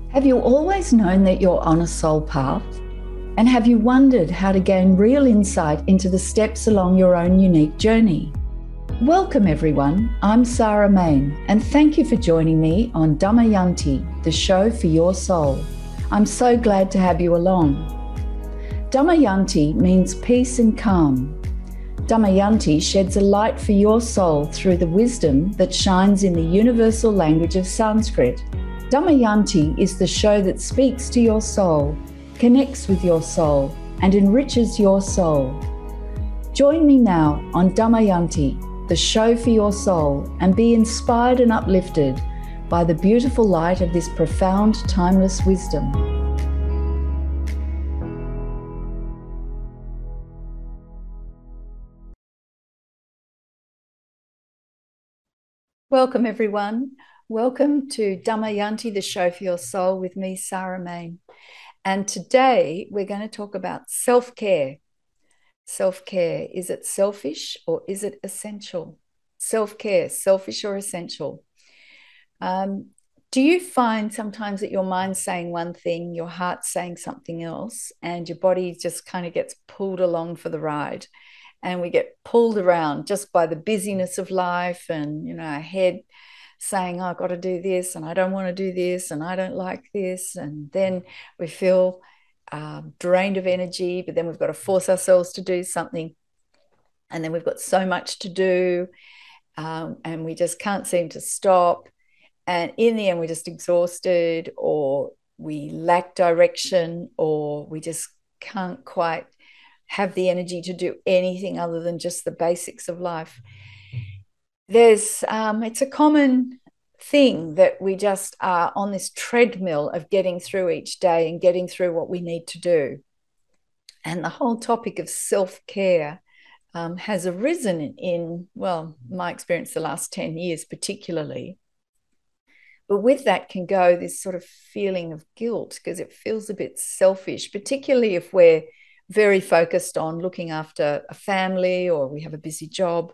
Have you always known that you're on a soul path? And have you wondered how to gain real insight into the steps along your own unique journey? Welcome, everyone. I'm Sarah Main, and thank you for joining me on Damayanti, the show for your soul. I'm so glad to have you along. Damayanti means peace and calm. Damayanti sheds a light for your soul through the wisdom that shines in the universal language of Sanskrit. Damayanti is the show that speaks to your soul, connects with your soul, and enriches your soul. Join me now on Damayanti, the show for your soul, and be inspired and uplifted by the beautiful light of this profound, timeless wisdom. Welcome, everyone. Welcome to Damayanti, the show for your soul, with me, Sarah Main. And today we're going to talk about self-care. Self-care, is it selfish or is it essential? Self-care, selfish or essential? Do you find sometimes that your mind's saying one thing, your heart's saying something else, and your body just kind of gets pulled along for the ride? And we get pulled around just by the busyness of life and, our head saying, oh, I've got to do this and I don't want to do this and I don't like this. And then we feel drained of energy, but then we've got to force ourselves to do something. And then we've got so much to do and we just can't seem to stop. And in the end, we're just exhausted, or we lack direction, or we just can't quite have the energy to do anything other than just the basics of life. It's a common thing that we just are on this treadmill of getting through each day and getting through what we need to do. And the whole topic of self-care has arisen in, my experience the last 10 years particularly. But with that can go this sort of feeling of guilt, because it feels a bit selfish, particularly if we're very focused on looking after a family or we have a busy job.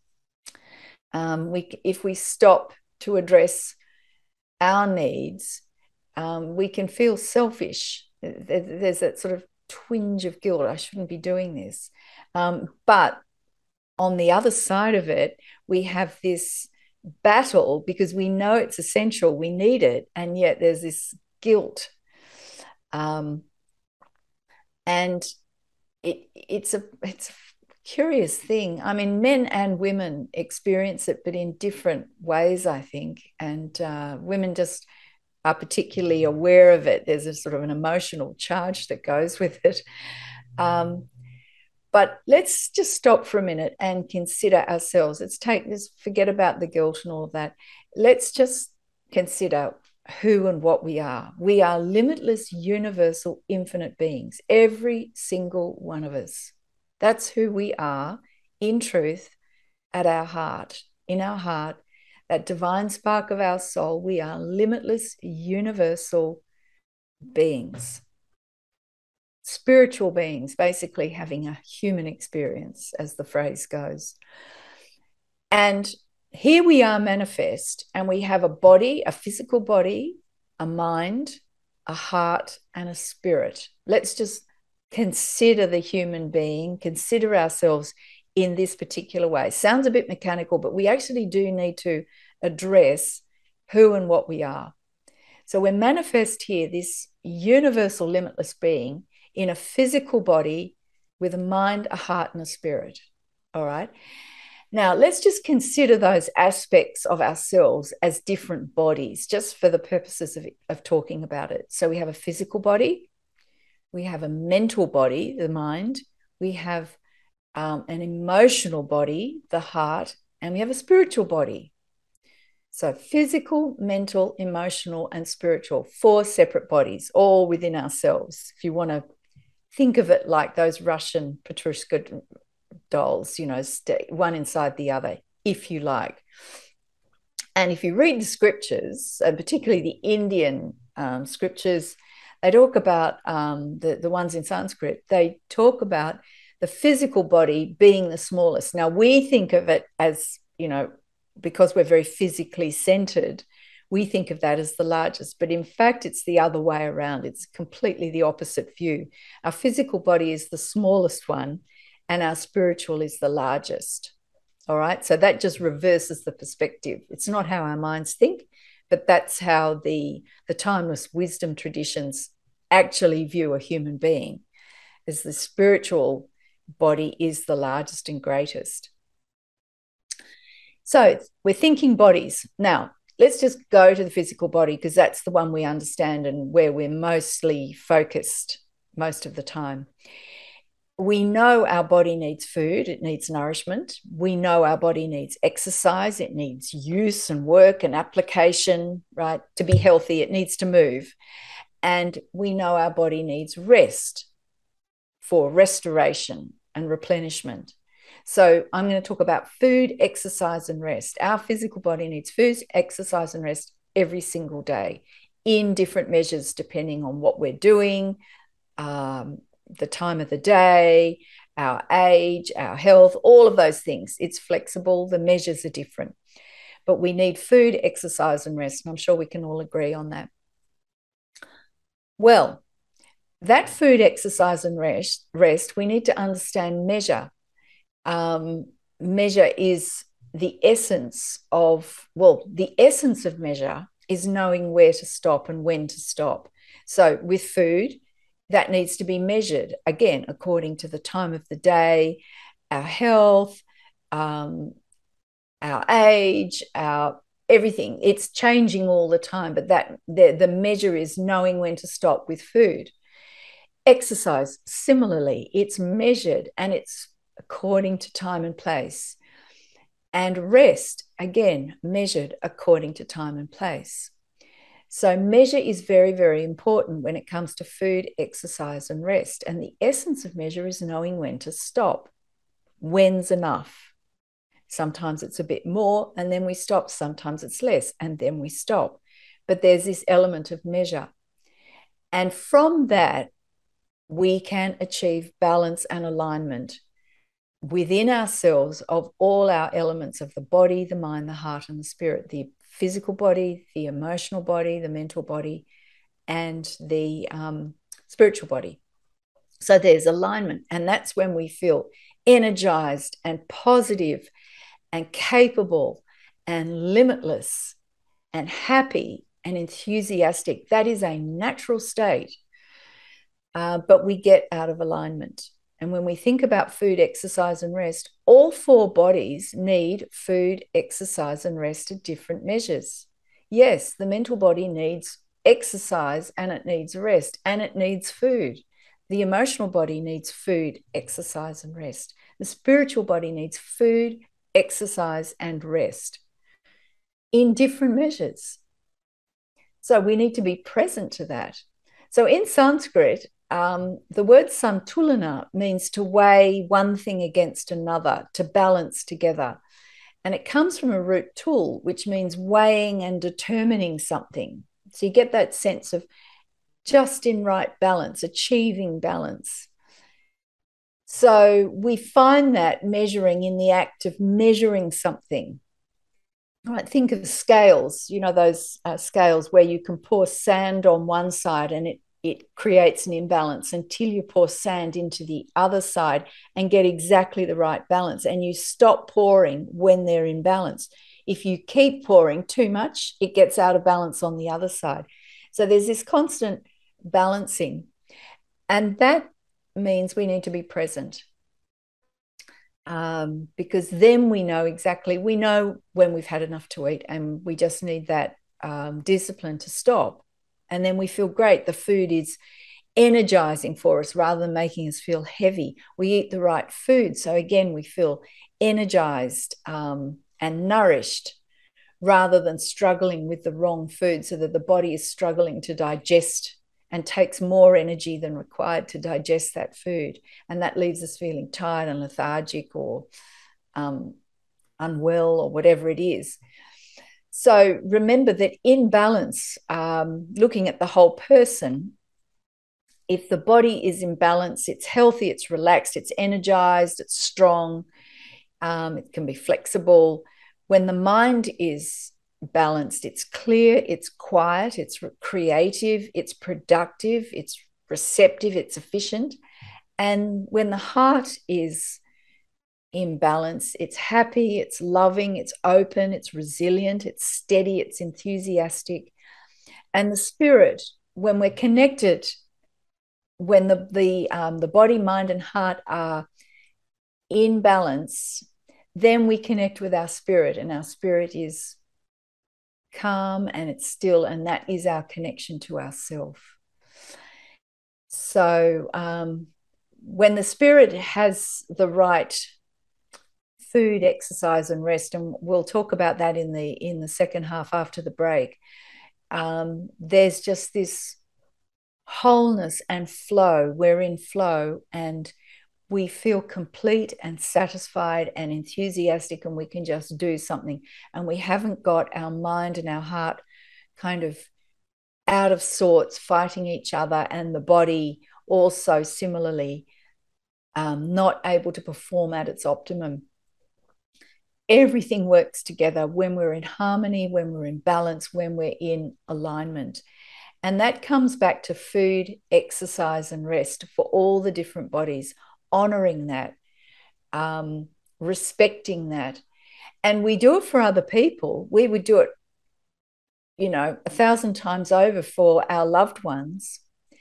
If we stop to address our needs, we can feel selfish. There's that sort of twinge of guilt. I shouldn't be doing this. But on the other side of it, we have this battle because we know it's essential, we need it, and yet there's this guilt. And it's a curious thing. I mean, men and women experience it, but in different ways, I think. And women just are particularly aware of it. There's a sort of an emotional charge that goes with it. But let's just stop for a minute and consider ourselves. Let's forget about the guilt and all of that. Let's just consider who and what we are. We are limitless, universal, infinite beings, every single one of us. That's who we are in truth, at our heart, in our heart, that divine spark of our soul. We are limitless, universal beings, spiritual beings, basically having a human experience, as the phrase goes. And here we are manifest, and we have a body, a physical body, a mind, a heart, and a spirit. Let's just consider the human being, consider ourselves in this particular way. Sounds a bit mechanical, but we actually do need to address who and what we are. So we're manifest here, this universal limitless being in a physical body with a mind, a heart, and a spirit. All right. Now, let's just consider those aspects of ourselves as different bodies, just for the purposes of talking about it. So we have a physical body, we have a mental body, the mind, we have an emotional body, the heart, and we have a spiritual body. So physical, mental, emotional, and spiritual, 4 separate bodies, all within ourselves. If you want to think of it like those Russian Petrushka dolls, one inside the other, if you like. And if you read the scriptures, and particularly the Indian scriptures, they talk about the ones in Sanskrit, they talk about the physical body being the smallest. Now, we think of it as, because we're very physically centered, we think of that as the largest, but in fact, it's the other way around. It's completely the opposite view. Our physical body is the smallest one, and our spiritual is the largest. All right. So that just reverses the perspective. It's not how our minds think, but that's how the timeless wisdom traditions actually view a human being, as the spiritual body is the largest and greatest. So we're thinking bodies. Now, let's just go to the physical body, because that's the one we understand and where we're mostly focused most of the time. We know our body needs food, it needs nourishment. We know our body needs exercise, it needs use and work and application, right? To be healthy, it needs to move. And we know our body needs rest for restoration and replenishment. So I'm going to talk about food, exercise, and rest. Our physical body needs food, exercise, and rest every single day in different measures, depending on what we're doing, the time of the day, our age, our health, all of those things. It's flexible. The measures are different. But we need food, exercise, and rest. And I'm sure we can all agree on that. Well, that food, exercise, and rest, we need to understand measure. Measure is the essence of, the essence of measure is knowing where to stop and when to stop. So with food, that needs to be measured, again, according to the time of the day, our health, our age, our everything. It's changing all the time, but that the measure is knowing when to stop with food. Exercise, similarly, it's measured and it's according to time and place. And rest, again, measured according to time and place. So measure is very, very important when it comes to food, exercise, and rest. And the essence of measure is knowing when to stop. When's enough? Sometimes it's a bit more and then we stop. Sometimes it's less and then we stop. But there's this element of measure. And from that, we can achieve balance and alignment within ourselves of all our elements of the body, the mind, the heart, and the spirit, the physical body, the emotional body, the mental body, and the spiritual body. So there's alignment, and that's when we feel energized and positive and capable and limitless and happy and enthusiastic. That is a natural state, but we get out of alignment. And when we think about food, exercise, and rest, all four bodies need food, exercise, and rest at different measures. Yes, the mental body needs exercise and it needs rest and it needs food. The emotional body needs food, exercise, and rest. The spiritual body needs food, exercise, and rest in different measures. So we need to be present to that. So in Sanskrit, the word santulana means to weigh one thing against another, to balance together. And it comes from a root tul, which means weighing and determining something. So you get that sense of just in right balance, achieving balance. So we find that measuring in the act of measuring something. Right, think of scales, you know, those scales where you can pour sand on one side and it creates an imbalance until you pour sand into the other side and get exactly the right balance. And you stop pouring when they're in balance. If you keep pouring too much, it gets out of balance on the other side. So there's this constant balancing. And that means we need to be present. Because then we know when we've had enough to eat and we just need that discipline to stop. And then we feel great. The food is energizing for us rather than making us feel heavy. We eat the right food. So again, we feel energized and nourished rather than struggling with the wrong food, so that the body is struggling to digest and takes more energy than required to digest that food. And that leaves us feeling tired and lethargic or unwell or whatever it is. So remember that in balance, looking at the whole person, if the body is in balance, it's healthy, it's relaxed, it's energized, it's strong, it can be flexible. When the mind is balanced. It's clear, it's quiet, it's creative, it's productive, it's receptive, it's efficient. And when the heart is in balance, it's happy, it's loving, it's open, it's resilient, it's steady, it's enthusiastic. And the spirit, when we're connected, when the body, mind, and heart are in balance, then we connect with our spirit, and our spirit is calm and it's still, and that is our connection to ourself. So when the spirit has the right food, exercise, and rest, and we'll talk about that in the second half after the break, there's just this wholeness and flow. We're in flow and we feel complete and satisfied and enthusiastic, and we can just do something. And we haven't got our mind and our heart kind of out of sorts, fighting each other, and the body also similarly not able to perform at its optimum. Everything works together when we're in harmony, when we're in balance, when we're in alignment. And that comes back to food, exercise, and rest for all the different bodies, honoring that, respecting that. And we do it for other people. We would do it, 1,000 times over for our loved ones.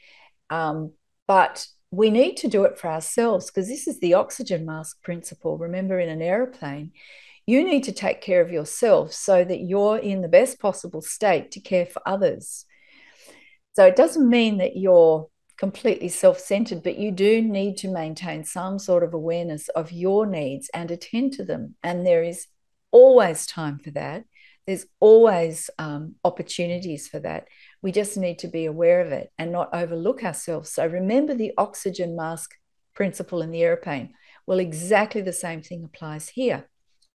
But we need to do it for ourselves, because this is the oxygen mask principle. Remember, in an airplane, you need to take care of yourself so that you're in the best possible state to care for others. So it doesn't mean that you're completely self-centered, but you do need to maintain some sort of awareness of your needs and attend to them. And there is always time for that. There's always opportunities for that. We just need to be aware of it and not overlook ourselves. So remember the oxygen mask principle in the airplane. Well, exactly the same thing applies here.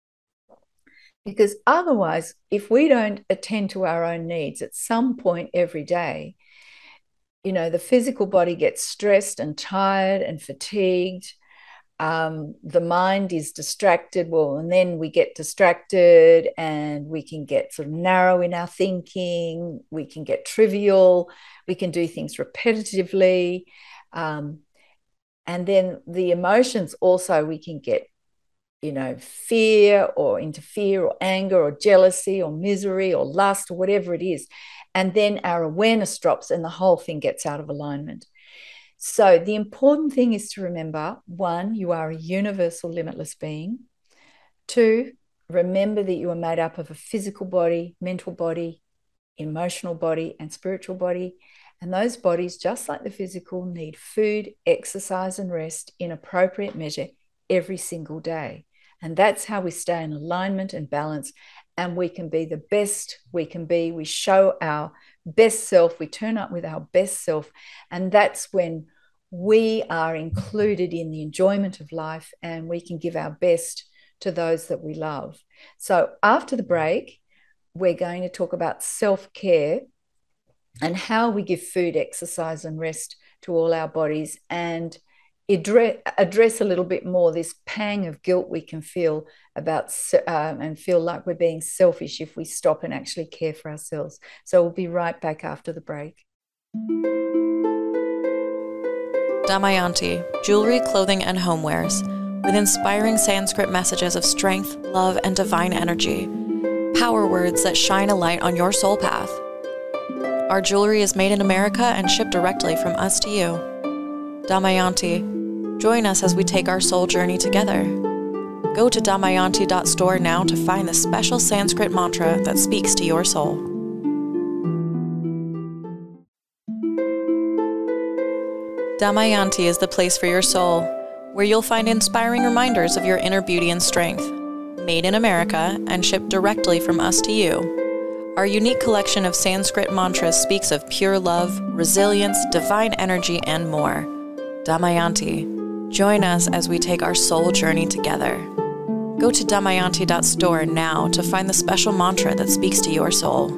Because otherwise, if we don't attend to our own needs at some point every day, the physical body gets stressed and tired and fatigued. The mind is distracted. And then we get distracted and we can get sort of narrow in our thinking. We can get trivial. We can do things repetitively. And then the emotions also, we can get fear or interfere or anger or jealousy or misery or lust or whatever it is. And then our awareness drops and the whole thing gets out of alignment. So the important thing is to remember, 1, you are a universal limitless being. 2, remember that you are made up of a physical body, mental body, emotional body, and spiritual body. And those bodies, just like the physical, need food, exercise, and rest in appropriate measure every single day. And that's how we stay in alignment and balance, and we can be the best we can be. We show our best self. We turn up with our best self. And that's when we are included in the enjoyment of life, and we can give our best to those that we love. So after the break, we're going to talk about self-care and how we give food, exercise, and rest to all our bodies, and address a little bit more this pang of guilt we can feel about and feel like we're being selfish if we stop and actually care for ourselves. So we'll be right back after the break. Damayanti, jewelry, clothing, and homewares, with inspiring Sanskrit messages of strength, love, and divine energy. Power words that shine a light on your soul path. Our jewelry is made in America and shipped directly from us to you. Damayanti, join us as we take our soul journey together. Go to damayanti.store now to find the special Sanskrit mantra that speaks to your soul. Damayanti is the place for your soul, where you'll find inspiring reminders of your inner beauty and strength. Made in America and shipped directly from us to you. Our unique collection of Sanskrit mantras speaks of pure love, resilience, divine energy, and more. Damayanti, join us as we take our soul journey together. Go to damayanti.store now to find the special mantra that speaks to your soul.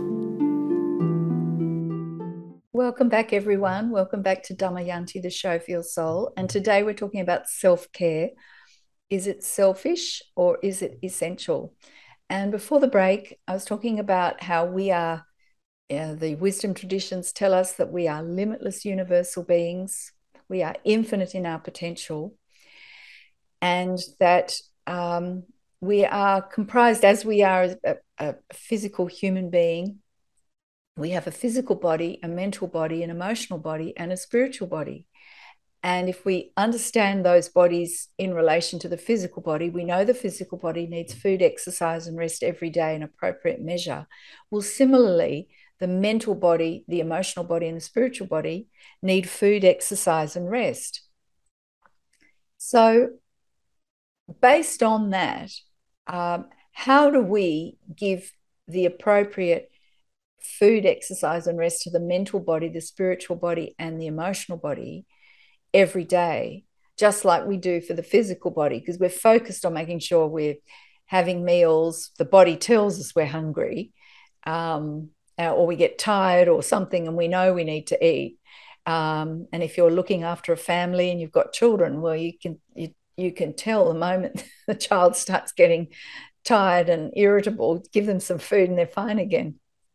Welcome back, everyone. Welcome back to Damayanti, the show for your soul. And today we're talking about self-care. Is it selfish or is it essential? And before the break, I was talking about how we are, the wisdom traditions tell us that we are limitless universal beings. We are infinite in our potential. And that we are comprised, as we are a physical human being, we have a physical body, a mental body, an emotional body, and a spiritual body. And if we understand those bodies in relation to the physical body, we know the physical body needs food, exercise, and rest every day in appropriate measure. Well, similarly, the mental body, the emotional body, and the spiritual body need food, exercise, and rest. So based on that, how do we give the appropriate food, exercise, and rest to the mental body, the spiritual body, and the emotional body every day, just like we do for the physical body? Because we're focused on making sure we're having meals. The body tells us we're hungry, or we get tired or something, and we know we need to eat. And if you're looking after a family and you've got children, well, you can tell the moment the child starts getting tired and irritable, give them some food and they're fine again.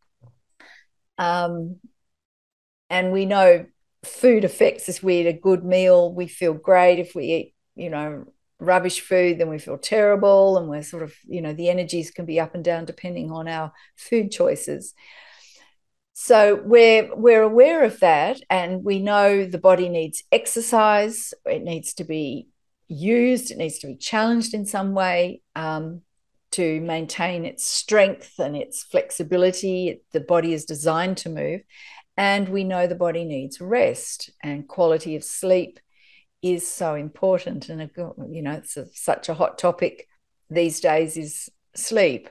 And we know food affects us. We eat a good meal, we feel great. If we eat, rubbish food, then we feel terrible, and we're sort of, the energies can be up and down depending on our food choices. So we're aware of that, and we know the body needs exercise. It needs to be used. It needs to be challenged in some way to maintain its strength and its flexibility. The body is designed to move. And we know the body needs rest, and quality of sleep is so important. And, it's such a hot topic these days, is sleep.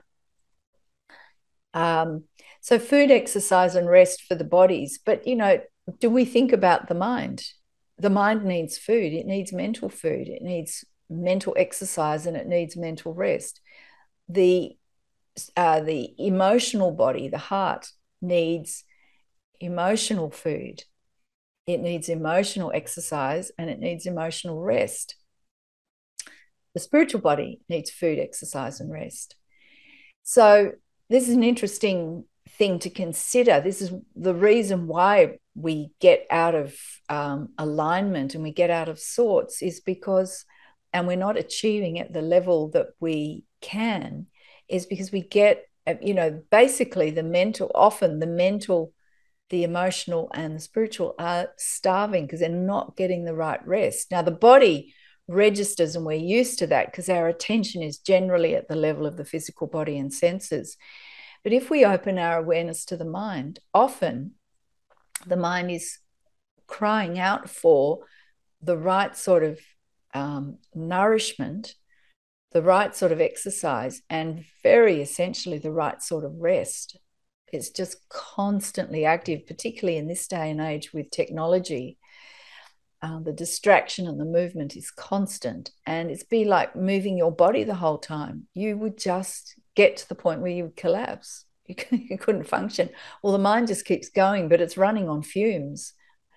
So food, exercise, and rest for the bodies. But, do we think about the mind? The mind needs food. It needs mental food. It needs mental exercise, and it needs mental rest. The emotional body, the heart, needs emotional food. It needs emotional exercise, and it needs emotional rest. The spiritual body needs food, exercise, and rest. So this is an interesting thing to consider. This is the reason why we get out of alignment and we get out of sorts, is because, and we're not achieving at the level that we can, is because we get, basically the mental, the emotional, and the spiritual are starving because they're not getting the right rest. Now, the body registers, and we're used to that because our attention is generally at the level of the physical body and senses. But if we open our awareness to the mind, often the mind is crying out for the right sort of nourishment, the right sort of exercise, and very essentially the right sort of rest. It's just constantly active, particularly in this day and age with technology. The distraction and the movement is constant, and it's be like moving your body the whole time. You would just get to the point where you would collapse. You couldn't function. Well, the mind just keeps going, but it's running on fumes.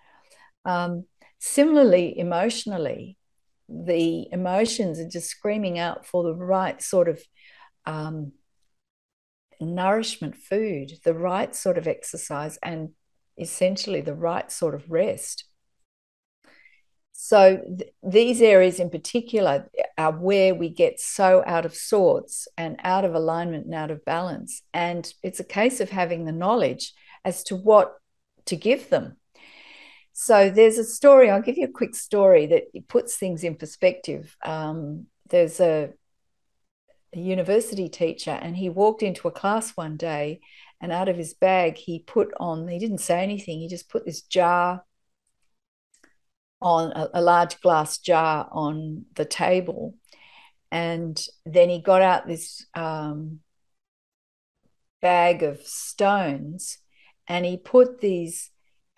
Similarly, emotionally, the emotions are just screaming out for the right sort of nourishment food, the right sort of exercise, and essentially the right sort of rest. So these areas in particular are where we get so out of sorts and out of alignment and out of balance. And it's a case of having the knowledge as to what to give them. So there's a story, I'll give you a quick story that puts things in perspective. There's a university teacher, and he walked into a class one day, and out of his bag he didn't say anything, he just put this jar on a large glass jar on the table, and then he got out this bag of stones, and he put these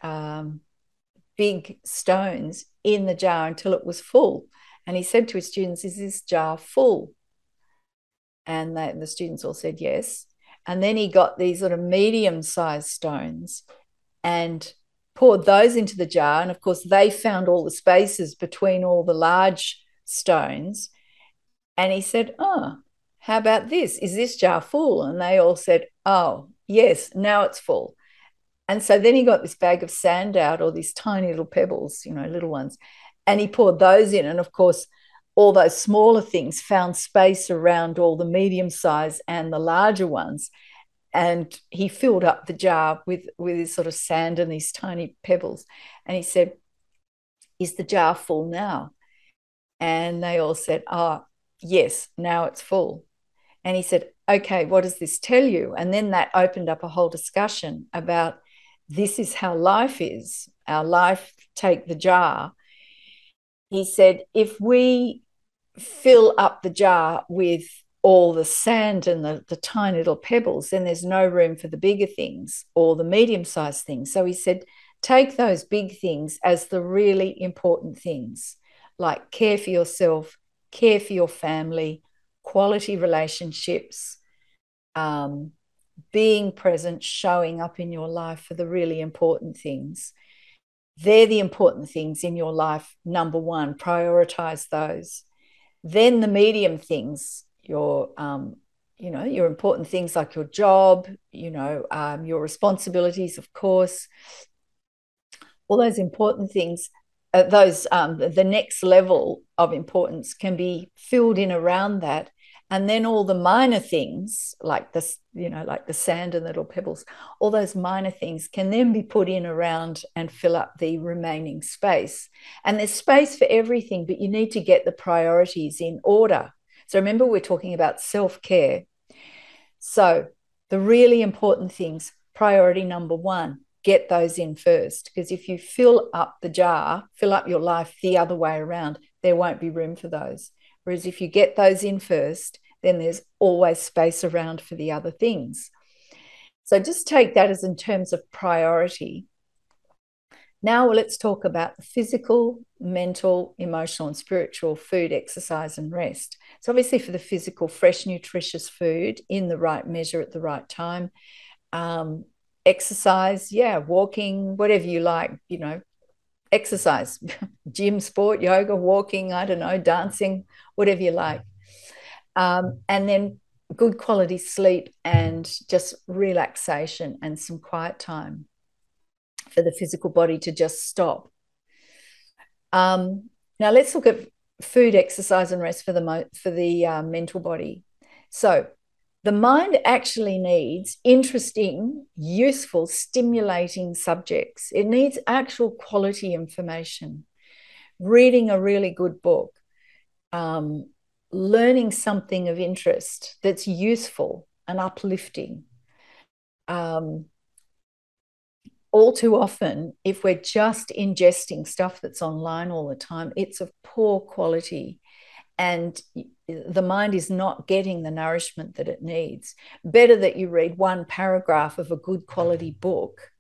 big stones in the jar until it was full. And he said to his students, "Is this jar full?" And the students all said yes. And then he got these sort of medium-sized stones and poured those into the jar. And of course, they found all the spaces between all the large stones. And he said, "Oh, how about this? Is this jar full? And they all said, oh, yes, now it's full. And so then he got this bag of sand out, or these tiny little pebbles, little ones, and he poured those in. And of course, all those smaller things found space around all the medium size and the larger ones. And he filled up the jar with his sort of sand and these tiny pebbles. And he said, is the jar full now? And they all said, oh, yes, now it's full. And he said, okay, what does this tell you? And then that opened up a whole discussion about, this is how life is. Our life, take the jar. He said, if we fill up the jar with all the sand and the tiny little pebbles, then there's no room for the bigger things or the medium-sized things. So he said, take those big things as the really important things, like care for yourself, care for your family, quality relationships, being present, showing up in your life for the really important things. They're the important things in your life. Number one, prioritize those. Then the medium things, your important things like your job, your responsibilities, of course, all those important things, the next level of importance can be filled in around that. And then all the minor things like this, like the sand and the little pebbles, all those minor things can then be put in around and fill up the remaining space. And there's space for everything, but you need to get the priorities in order. So remember, we're talking about self-care. So the really important things, priority number one, get those in first. Because if you fill up the jar, fill up your life the other way around, there won't be room for those. Whereas if you get those in first, then there's always space around for the other things. So just take that as in terms of priority. Now let's talk about the physical, mental, emotional, and spiritual: food, exercise, and rest. So obviously for the physical, fresh, nutritious food in the right measure at the right time. Exercise, walking, whatever you like, exercise, gym, sport, yoga, walking, I don't know, dancing, whatever you like. And then good quality sleep and just relaxation and some quiet time for the physical body to just stop. Now let's look at food, exercise, and rest for the mental body. So the mind actually needs interesting, useful, stimulating subjects. It needs actual quality information, reading a really good book, learning something of interest that's useful and uplifting. All too often, if we're just ingesting stuff that's online all the time, it's of poor quality. And the mind is not getting the nourishment that it needs. Better that you read one paragraph of a good quality book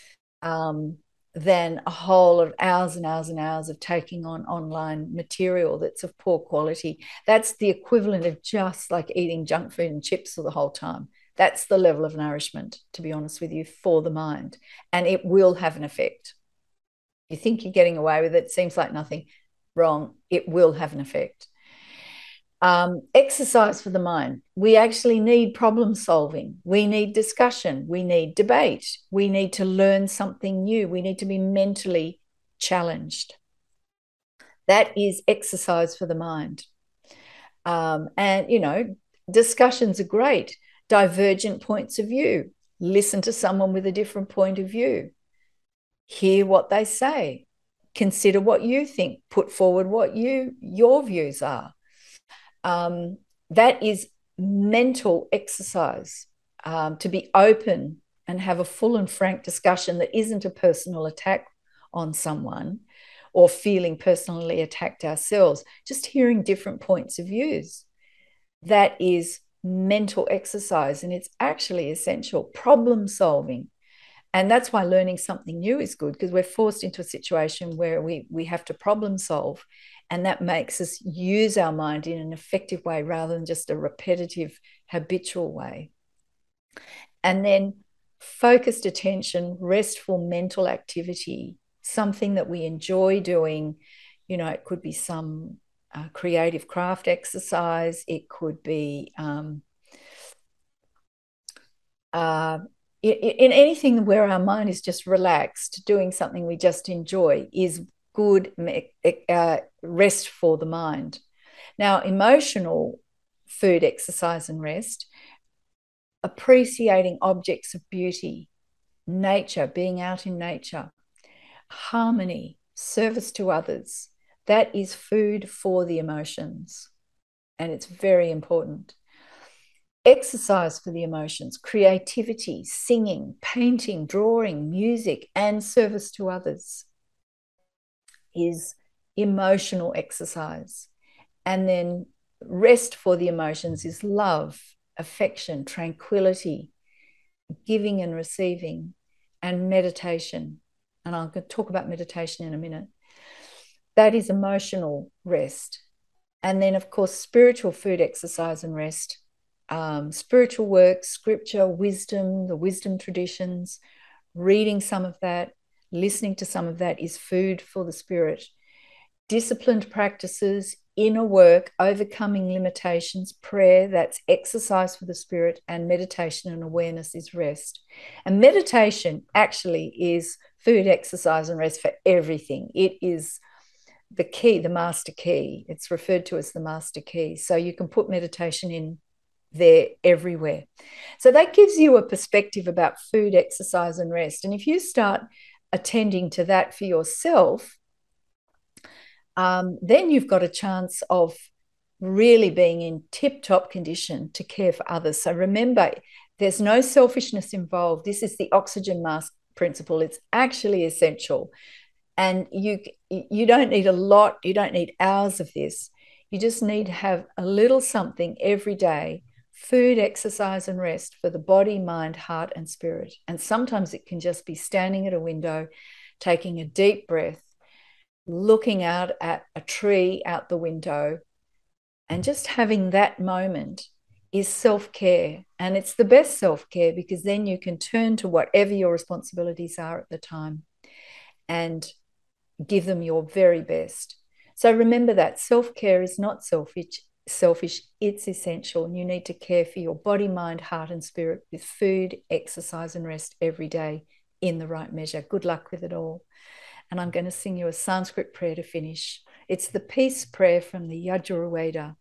than a whole of hours and hours and hours of taking on online material that's of poor quality. That's the equivalent of just like eating junk food and chips for the whole time. That's the level of nourishment, to be honest with you, for the mind. And it will have an effect. You think you're getting away with it, seems like nothing. Wrong. It will have an effect. Exercise for the mind. We actually need problem solving. We need discussion. We need debate. We need to learn something new. We need to be mentally challenged. That is exercise for the mind. And, discussions are great. Divergent points of view. Listen to someone with a different point of view. Hear what they say. Consider what you think. Put forward what your views are. That is mental exercise, to be open and have a full and frank discussion that isn't a personal attack on someone or feeling personally attacked ourselves, just hearing different points of views. That is mental exercise, and it's actually essential. Problem solving. And that's why learning something new is good, because we're forced into a situation where we have to problem solve. And that makes us use our mind in an effective way rather than just a repetitive, habitual way. And then focused attention, restful mental activity, something that we enjoy doing. It could be some creative craft exercise. It could be in anything where our mind is just relaxed, doing something we just enjoy is good rest for the mind. Now, emotional food, exercise, and rest, appreciating objects of beauty, nature, being out in nature, harmony, service to others, that is food for the emotions. And it's very important. Exercise for the emotions, creativity, singing, painting, drawing, music, and service to others is emotional exercise. And then rest for the emotions is love, affection, tranquility, giving and receiving, and meditation. And I'm going to talk about meditation in a minute. That is emotional rest. And then, of course, spiritual food, exercise, and rest. Spiritual work, scripture, wisdom, the wisdom traditions, reading some of that, listening to some of that is food for the spirit. Disciplined practices, inner work, overcoming limitations, prayer, that's exercise for the spirit, and meditation and awareness is rest. And meditation actually is food, exercise, and rest for everything. It is the key, the master key. It's referred to as the master key. So you can put meditation in there everywhere. So that gives you a perspective about food, exercise, and rest. And if you start attending to that for yourself, then you've got a chance of really being in tip-top condition to care for others. So remember, there's no selfishness involved. This is the oxygen mask principle. It's actually essential. And you don't need a lot, you don't need hours of this. You just need to have a little something every day, food, exercise, and rest for the body, mind, heart, and spirit. And sometimes it can just be standing at a window, taking a deep breath, looking out at a tree out the window, and just having that moment is self-care. And it's the best self-care because then you can turn to whatever your responsibilities are at the time and give them your very best. So remember that self-care is not selfish, it's essential. And you need to care for your body, mind, heart, and spirit with food, exercise, and rest every day in the right measure. Good luck with it all. And I'm going to sing you a Sanskrit prayer to finish. It's the peace prayer from the Yajurveda.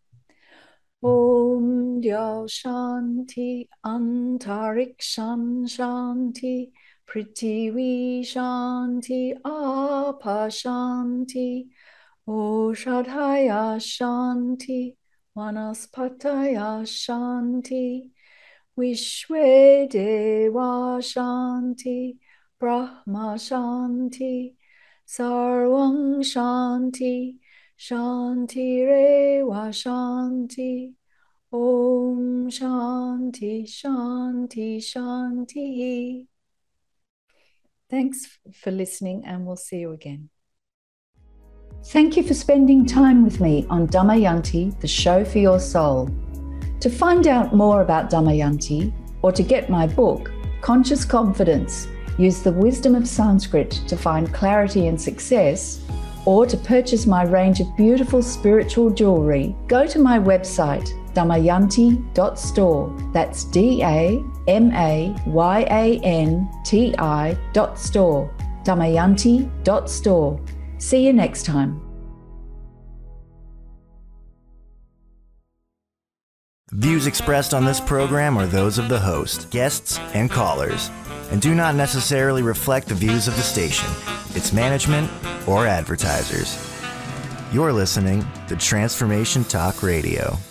Om Dyal Shanti Antarikshan Shanti Prithvi Shanti Apa Shanti Oshadhaya Shanti Vanaspataya Shanti Vishwe Deva Shanti Brahma Shanti Sarvang Shanti Shanti Reva Shanti Om Shanti Shanti Shanti. Thanks for listening, and we'll see you again. Thank you for spending time with me on Damayanti, the show for your soul. To find out more about Damayanti or to get my book, Conscious Confidence, Use the Wisdom of Sanskrit to Find Clarity and Success, or to purchase my range of beautiful spiritual jewelry, go to my website, damayanti.store. That's DAMAYANTI.store. Damayanti.store. See you next time. The views expressed on this program are those of the host, guests, and callers, and do not necessarily reflect the views of the station, its management, or advertisers. You're listening to Transformation Talk Radio.